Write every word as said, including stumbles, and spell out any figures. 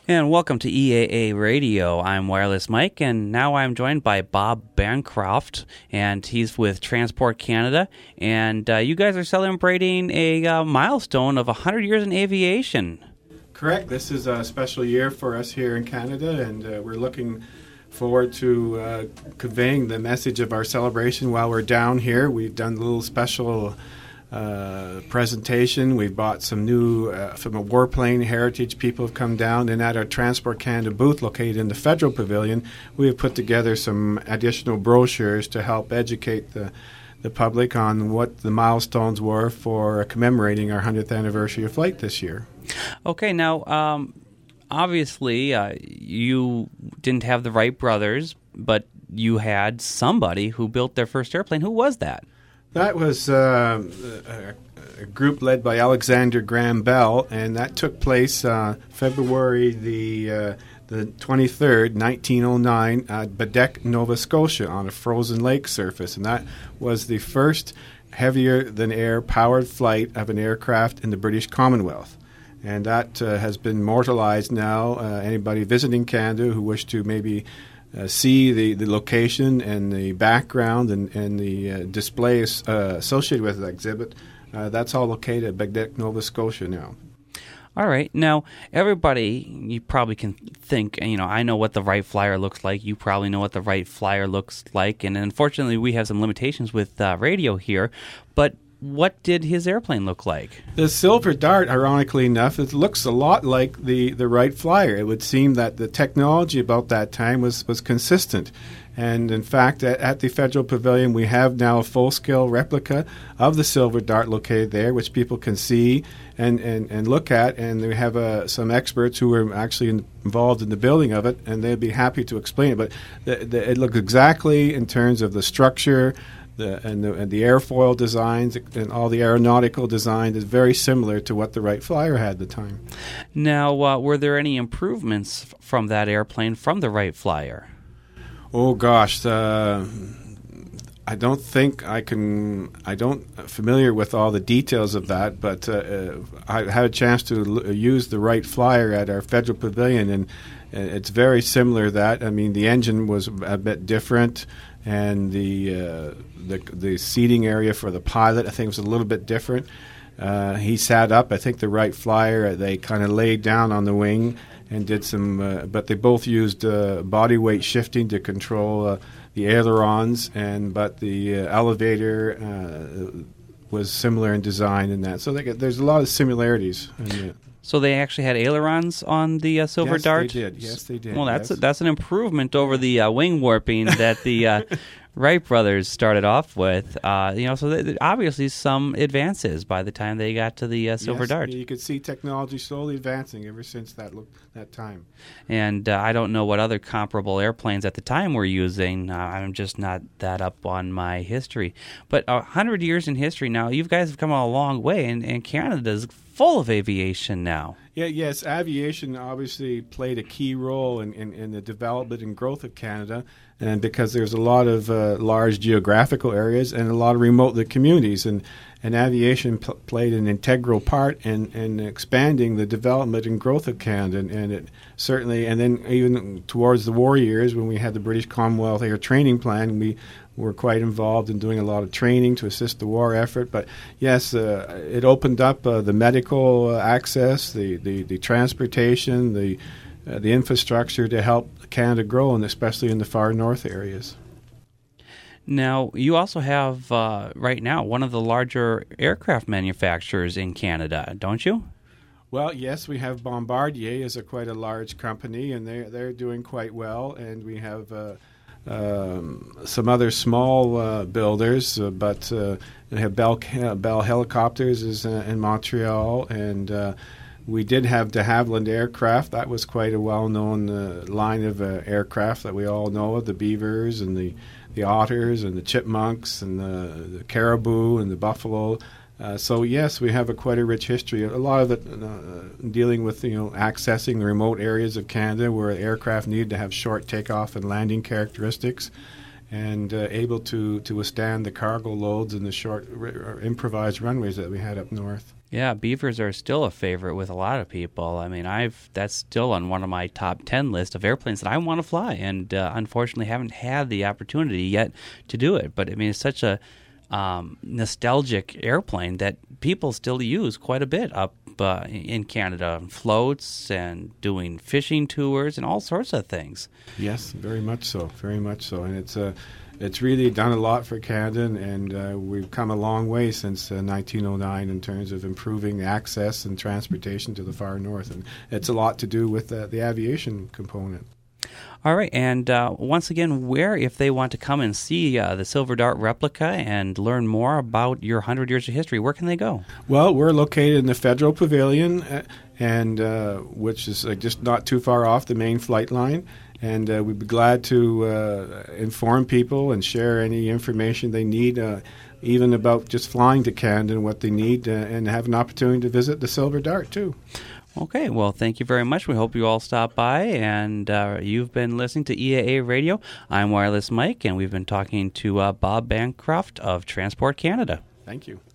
And welcome to E A A Radio. I'm Wireless Mike, and now I'm joined by Bob Bancroft, and he's with Transport Canada. And uh, you guys are celebrating a uh, milestone of one hundred years in aviation. Correct. This is a special year for us here in Canada, and uh, we're looking forward to uh, conveying the message of our celebration while we're down here. We've done a little special Uh, presentation. We've bought some new uh, from a warplane heritage. People have come down, and at our Transport Canada booth located in the Federal Pavilion, we have put together some additional brochures to help educate the the public on what the milestones were for commemorating our one hundredth anniversary of flight this year. Okay, now um, obviously uh, you didn't have the Wright brothers, but you had somebody who built their first airplane. Who was that? That was uh, a, a group led by Alexander Graham Bell, and that took place uh, February the uh, the twenty-third, nineteen oh nine, at Baddeck, Nova Scotia, on a frozen lake surface, and that was the first heavier-than-air powered flight of an aircraft in the British Commonwealth. And that uh, has been immortalized now. Uh, anybody visiting Canada who wish to maybe Uh, see the, the location and the background and, and the uh, displays uh, associated with the exhibit, uh, that's all located at Baddeck, Nova Scotia now. All right. Now, everybody, you probably can think, you know, I know what the Wright Flyer looks like. You probably know what the Wright Flyer looks like. And unfortunately, we have some limitations with uh, radio here. But what did his airplane look like? The Silver Dart, ironically enough, it looks a lot like the, the Wright Flyer. It would seem that the technology about that time was, was consistent. And in fact, at, at the Federal Pavilion, we have now a full-scale replica of the Silver Dart located there, which people can see and, and, and look at. And we have uh, some experts who were actually in, involved in the building of it, and they'd be happy to explain it. But the, the, it looks exactly in terms of the structure, The, and, the, and the airfoil designs and all the aeronautical design is very similar to what the Wright Flyer had at the time. Now, uh, were there any improvements f- from that airplane from the Wright Flyer? Oh gosh, uh, I don't think I can. I don't familiar with all the details of that, but uh, uh, I had a chance to l- use the Wright Flyer at our Federal Pavilion, and uh, it's very similar to that. I mean, the engine was a bit different, and the uh, the the seating area for the pilot, I think, was a little bit different. Uh, he sat up. I think the Wright Flyer, they kind of laid down on the wing and did some, uh, but they both used uh, body weight shifting to control uh, the ailerons, and but the uh, elevator uh, was similar in design in that. So they get, there's a lot of similarities. In it. So they actually had ailerons on the uh, Silver yes, Dart? Yes, they did. Yes, they did. Well, that's yes. a, that's an improvement over the uh, wing warping that the uh, Wright brothers started off with. Uh, you know, so th- th- obviously some advances by the time they got to the uh, Silver yes, Dart. You could see technology slowly advancing ever since that look, that time. And uh, I don't know what other comparable airplanes at the time were using. Uh, I'm just not that up on my history. But a hundred years in history now, you guys have come a long way, and, and Canada's full of aviation now. Yeah, yes, aviation obviously played a key role in, in, in the development and growth of Canada, and because there's a lot of uh, large geographical areas and a lot of remote communities, and, and aviation p- played an integral part in, in expanding the development and growth of Canada, and, and it certainly, and then even towards the war years when we had the British Commonwealth Air Training Plan, we were quite involved in doing a lot of training to assist the war effort. But yes, uh, it opened up uh, the medical uh, access, the, the, the transportation, the uh, the infrastructure to help Canada grow, and especially in the far north areas. Now, you also have, uh, right now, one of the larger aircraft manufacturers in Canada, don't you? Well, yes, we have Bombardier as a quite a large company, and they're, they're doing quite well, and we have Uh, Um, some other small uh, builders, uh, but uh, we have Bell, Bell Helicopters is uh, in Montreal, and uh, we did have de Havilland Aircraft. That was quite a well-known uh, line of uh, aircraft that we all know of, the Beavers and the, the Otters and the Chipmunks and the, the Caribou and the Buffalo. Uh, so yes, we have a quite a rich history. A lot of it uh, dealing with you know accessing the remote areas of Canada where aircraft need to have short takeoff and landing characteristics, and uh, able to, to withstand the cargo loads and the short r- improvised runways that we had up north. Yeah, beavers are still a favorite with a lot of people. I mean, I've that's still on one of my top ten list of airplanes that I want to fly, and uh, unfortunately haven't had the opportunity yet to do it. But I mean, it's such a um, nostalgic airplane that people still use quite a bit up uh, in Canada, floats and doing fishing tours and all sorts of things. Yes, very much so, very much so, and it's a. Uh, It's really done a lot for Canada, and uh, we've come a long way since uh, nineteen oh nine in terms of improving access and transportation to the far north. And it's a lot to do with uh, the aviation component. All right, and uh, once again, where, if they want to come and see uh, the Silver Dart replica and learn more about your one hundred years of history, where can they go? Well, we're located in the Federal Pavilion, uh, and uh, which is uh, just not too far off the main flight line. And uh, we'd be glad to uh, inform people and share any information they need, uh, even about just flying to Canada and what they need, uh, and have an opportunity to visit the Silver Dart, too. Okay, well, thank you very much. We hope you all stop by, and uh, you've been listening to E A A Radio. I'm Wireless Mike, and we've been talking to uh, Bob Bancroft of Transport Canada. Thank you.